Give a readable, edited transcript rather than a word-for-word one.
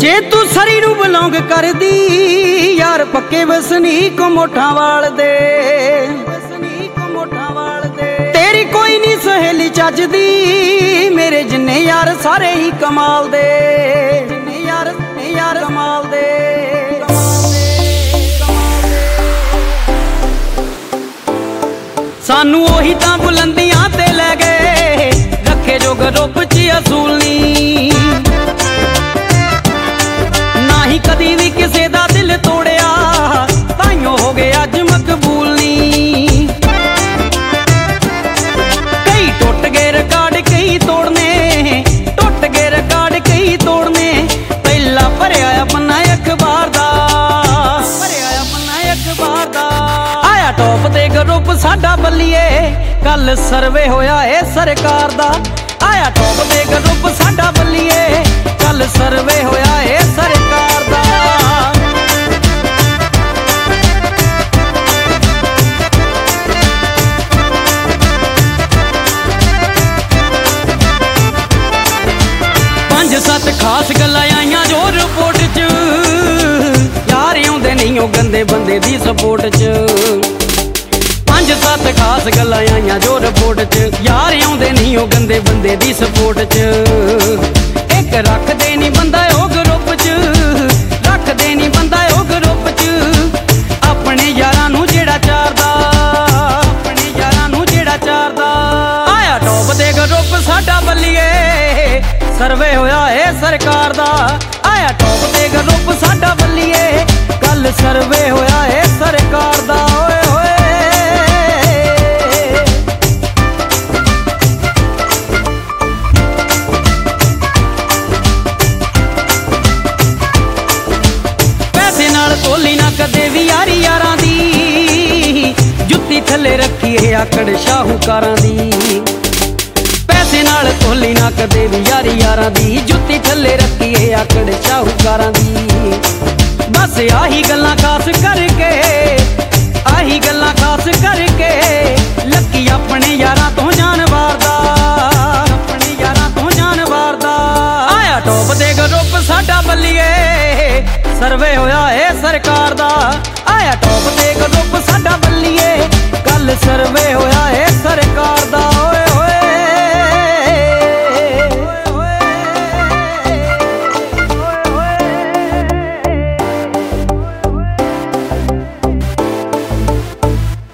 जे तू सरी नू बिलोंग कर दी यार पक्के वसनीक मोठा वाल दे, तेरी कोई नहीं सहेली चजदी मेरे जिन्ने यार सारे ही कमाल दे, यार कमाल दे। सानू ओही तां बुलंदियां ते लै गए रखे जो ग्रुप च असूल नी, ना ही कदी भी किसे दा दिल तोड़िया ताइयों हो गए अज मकबूल नी। कई टुट गए रिकॉर्ड कई तोड़ने, टुट गए रिकॉर्ड कई तोड़ने, पहला भरिया पन्ना अखबार दा, आया टॉप ते ग्रुप साडा बल्लिए कल सर्वे होया है सरकार दा, आया टॉप ते ग्रुप साडा बल्लिए कल सर्वे होया है सरकार दा। पंज सत्त खास गल्लां आईयां जो रिपोर्ट च, यार आउंदे नहीं ओ गंदे बंदे दी सपोर्ट च। पंज सत्त खास गल्लां आईयां जो रिपोर्ट च, यार आउंदे नहीं ओ गंदे बंदे दी सपोर्ट च। एक रखदे नहीं बंदा ओ ग्रुप च, रखदे नहीं बंदा ओ ग्रुप च, अपने यारां नू जेड़ा चारदा, अपने यारां नू जेड़ा चारदा। आया टॉप ते ग्रुप साडा बल्लिए सर्वे होया है सरकार दा, आया टॉप ते ग्रुप साडा बल्लिए कल सर्वे होया है सरकार दा। ओए होए पैसे नाल तोली ना कदे भी यारी यारां दी, जुत्ती थल्ले रखी है आकड़ शाहूकारां दी। पैसे नाल तोली ना कदे भी यारी यारां दी, जुत्ती थल्ले रखी है आकड़ शाहूकारां दी। बस आही गल्लां खास कर